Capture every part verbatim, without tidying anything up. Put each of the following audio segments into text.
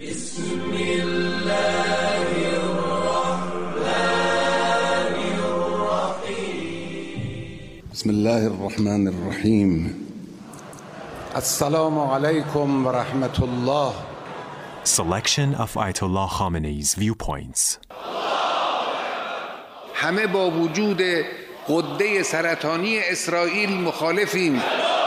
بسم الله الرحمن الرحیم. السلام علیکم و رحمت الله. Selection of Ayatollah Khamenei's viewpoints. همه با وجود غده سرطانی اسرائیل مخالفیم.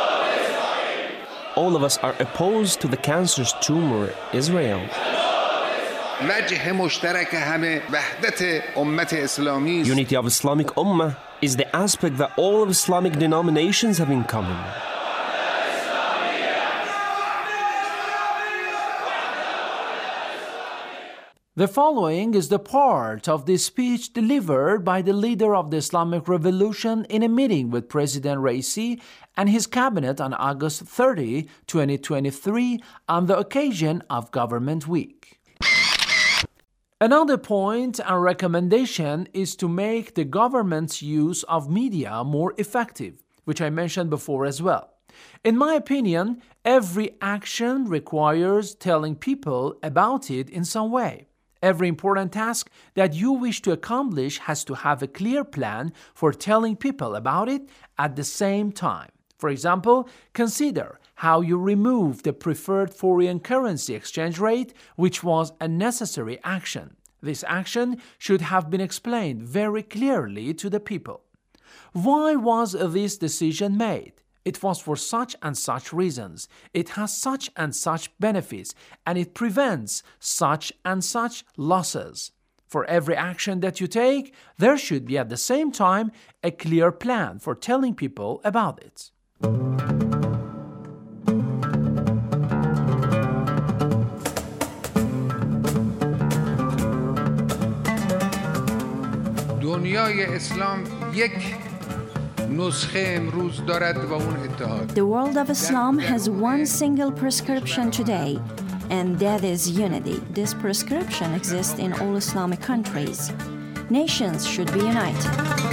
All of us are opposed to the cancerous tumor Israel. وجه مشترک همه وحدت امت اسلامی است. Unity of Islamic Ummah is the aspect that all of Islamic denominations have in common. The following is the part of the speech delivered by the leader of the Islamic Revolution in a meeting with President Raisi and his cabinet on August thirtieth, twenty twenty-three, on the occasion of Government Week. Another point and recommendation is to make the government's use of media more effective, which I mentioned before as well. In my opinion, every action requires telling people about it in some way. Every important task that you wish to accomplish has to have a clear plan for telling people about it at the same time. For example, consider how you remove the preferred foreign currency exchange rate, which was a necessary action. This action should have been explained very clearly to the people. Why was this decision made? It was for such and such reasons. It has such and such benefits, and it prevents such and such losses. For every action that you take, there should be at the same time a clear plan for telling people about it. دنیای اسلام یک نسخه امروز دارد و اون اتحاد. The world of Islam has one single prescription today, and that is unity. This prescription exists in all Islamic countries. Nations should be united.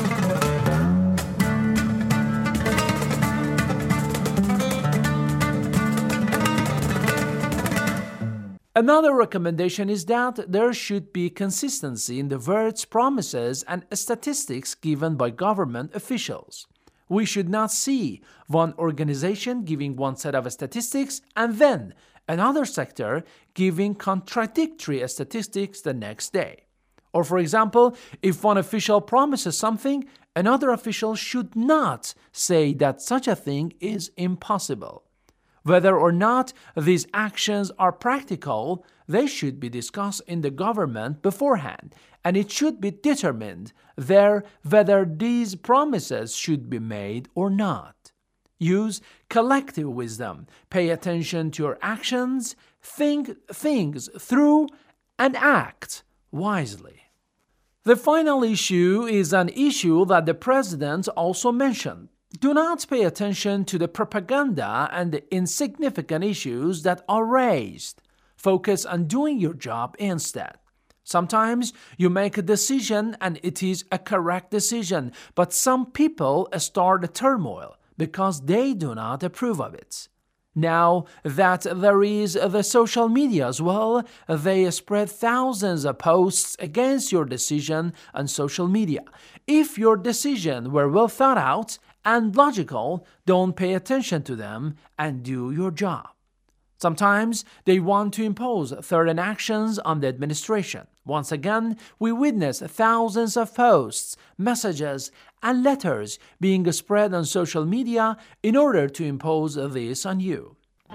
Another recommendation is that there should be consistency in the words, promises, and statistics given by government officials. We should not see one organization giving one set of statistics and then another sector giving contradictory statistics the next day. Or for example, if one official promises something, another official should not say that such a thing is impossible. Whether or not these actions are practical, they should be discussed in the government beforehand, and it should be determined there whether these promises should be made or not. Use collective wisdom, pay attention to your actions, think things through, and act wisely. The final issue is an issue that the President also mentioned. Do not pay attention to the propaganda and the insignificant issues that are raised. Focus on doing your job instead. Sometimes you make a decision and it is a correct decision, but some people start a turmoil because they do not approve of it. Now that there is the social media as well, they spread thousands of posts against your decision on social media. If your decision were well thought out and logical, don't pay attention to them and do your job. Sometimes they want to impose certain actions on the administration. Once again, we witness thousands of posts, messages, and letters being spread on social media in order to impose this on you.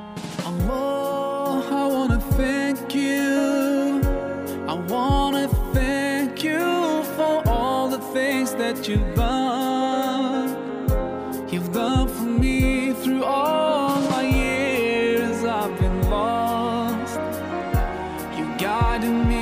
Allah, I want to thank you. I want to thank you for all the things that you've done. You've done for me through all my years I've been lost. You guided me